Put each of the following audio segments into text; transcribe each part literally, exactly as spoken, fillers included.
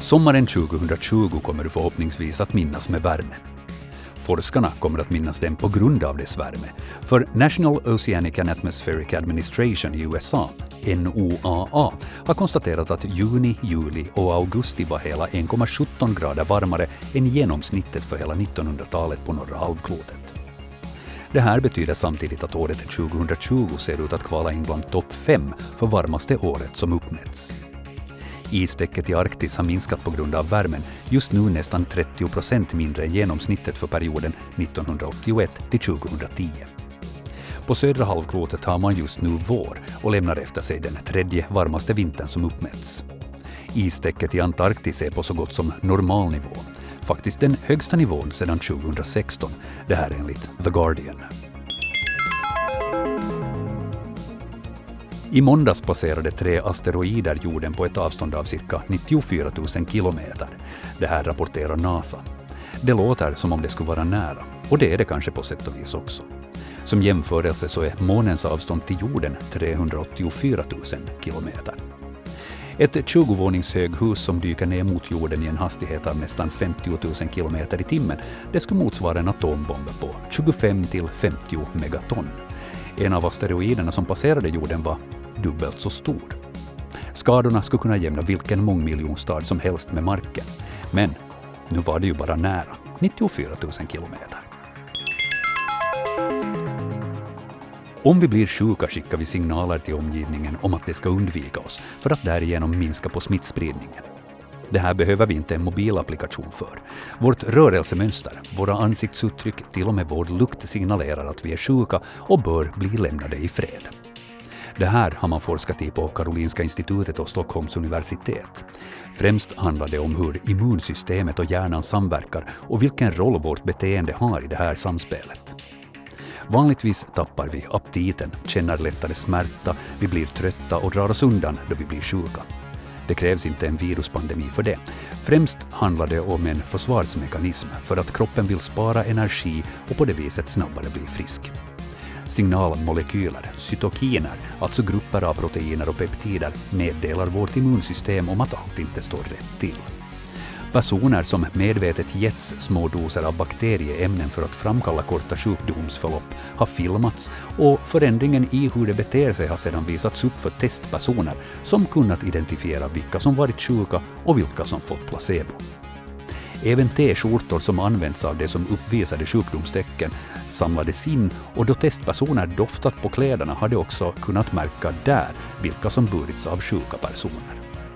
Sommaren tjugohundratjugo kommer du förhoppningsvis att minnas med värme. Forskarna kommer att minnas den på grund av dess värme. För National Oceanic and Atmospheric Administration i U S A, N O A A, har konstaterat att juni, juli och augusti var hela en komma sjutton grader varmare än genomsnittet för hela nittonhundratalet på norra halvklotet. Det här betyder samtidigt att året tjugohundratjugo ser ut att kvala in bland topp fem för varmaste året som uppmätts. Istäcket i Arktis har minskat på grund av värmen, just nu nästan trettio procent mindre än genomsnittet för perioden nittonhundraåttioett till tjugohundratio. På södra halvklotet har man just nu vår och lämnar efter sig den tredje varmaste vintern som uppmätts. Istäcket i Antarktis är på så gott som normal nivå, faktiskt den högsta nivån sedan tjugohundrasexton, det här enligt The Guardian. I måndags passerade tre asteroider jorden på ett avstånd av cirka nittiofyra tusen kilometer. Det här rapporterar NASA. Det låter som om det skulle vara nära, och det är det kanske på sätt och vis också. Som jämförelse så är månens avstånd till jorden trehundraåttiofyra tusen kilometer. Ett tjugo-våningshöghus som dyker ner mot jorden i en hastighet av nästan femtio tusen kilometer i timmen, det skulle motsvara en atombomb på tjugofem till femtio megaton. En av asteroiderna som passerade jorden var dubbelt så stor. Skadorna skulle kunna jämna vilken mångmiljonstad som helst med marken. Men nu var det ju bara nära, nittiofyra tusen kilometer. Om vi blir sjuka skickar vi signaler till omgivningen om att det ska undvika oss för att därigenom minska på smittspridningen. Det här behöver vi inte en mobilapplikation för. Vårt rörelsemönster, våra ansiktsuttryck, till och med vår lukt signalerar att vi är sjuka och bör bli lämnade i fred. Det här har man forskat i på Karolinska institutet och Stockholms universitet. Främst handlar det om hur immunsystemet och hjärnan samverkar och vilken roll vårt beteende har i det här samspelet. Vanligtvis tappar vi aptiten, känner lättare smärta, vi blir trötta och drar oss undan då vi blir sjuka. Det krävs inte en viruspandemi för det. Främst handlar det om en försvarsmekanism för att kroppen vill spara energi och på det viset snabbare bli frisk. Signalmolekyler, cytokiner, alltså grupper av proteiner och peptider, meddelar vårt immunsystem om att allt inte står rätt till. Personer som medvetet getts små doser av bakterieämnen för att framkalla korta sjukdomsförlopp har filmats och förändringen i hur det beter sig har sedan visats upp för testpersoner som kunnat identifiera vilka som varit sjuka och vilka som fått placebo. Även t-skjortor som används av de som uppvisade sjukdomstecken samlades in och då testpersoner doftat på kläderna hade också kunnat märka där vilka som burits av sjuka personer.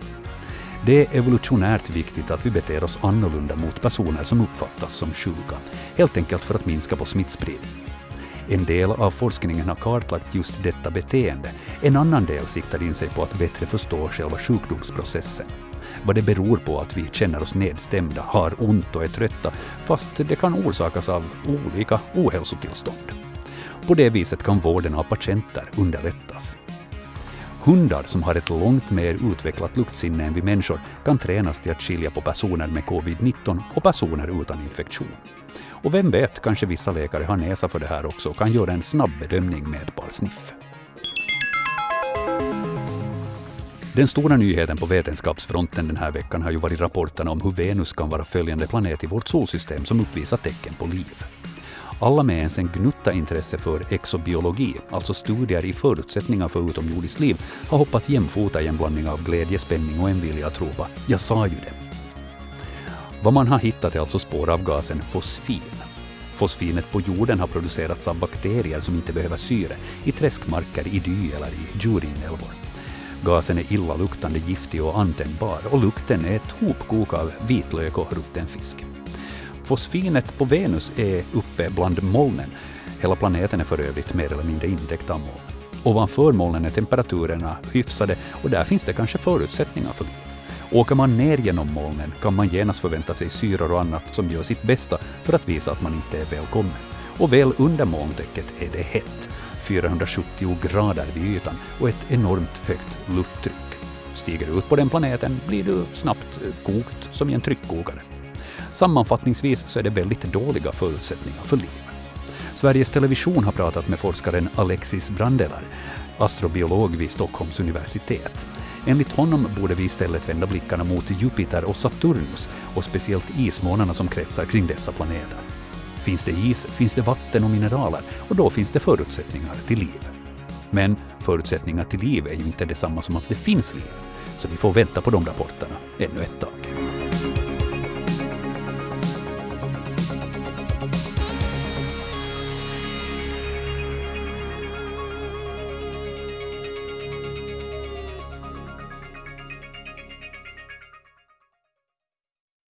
Det är evolutionärt viktigt att vi beter oss annorlunda mot personer som uppfattas som sjuka, helt enkelt för att minska på smittspridning. En del av forskningen har kartlagt just detta beteende, en annan del siktar in sig på att bättre förstå själva sjukdomsprocessen. Vad det beror på att vi känner oss nedstämda, har ont och är trötta, fast det kan orsakas av olika ohälsotillstånd. På det viset kan vården av patienter underlättas. Hundar som har ett långt mer utvecklat luktsinne än vi människor kan tränas till att skilja på personer med covid nitton och personer utan infektion. Och vem vet, kanske vissa läkare har näsa för det här också och kan göra en snabb bedömning med ett par sniff. Den stora nyheten på vetenskapsfronten den här veckan har ju varit rapporterna om hur Venus kan vara följande planet i vårt solsystem som uppvisar tecken på liv. Alla med ens en gnutta intresse för exobiologi, alltså studier i förutsättningar för utomjordiskt liv, har hoppat jämfota i en blandning av glädje, spänning och en vilja att ropa "jag sa ju det". Vad man har hittat är alltså spår av gasen fosfin. Fosfinet på jorden har producerats av bakterier som inte behöver syre, i träskmarker, i dy eller i djurinälvor. Gasen är illaluktande, giftig och antändbar och lukten är ett hopkok av vitlök och rutten fisk. Fosfinet på Venus är uppe bland molnen. Hela planeten är för övrigt mer eller mindre intäckt av moln. Ovanför molnen är temperaturerna hyfsade och där finns det kanske förutsättningar för liv. Åker man ner genom molnen kan man genast förvänta sig syror och annat som gör sitt bästa för att visa att man inte är välkommen. Och väl under molntäcket är det hett, fyrahundrasjuttio grader vid ytan och ett enormt högt lufttryck. Stiger du ut på den planeten blir du snabbt kokt som i en tryckkokare. Sammanfattningsvis så är det väldigt dåliga förutsättningar för liv. Sveriges Television har pratat med forskaren Alexis Brandelar, astrobiolog vid Stockholms universitet. Enligt honom borde vi istället vända blickarna mot Jupiter och Saturnus och speciellt ismånarna som kretsar kring dessa planeter. Finns det is, finns det vatten och mineraler och då finns det förutsättningar till liv. Men förutsättningar till liv är ju inte detsamma som att det finns liv, så vi får vänta på de rapporterna ännu ett tag.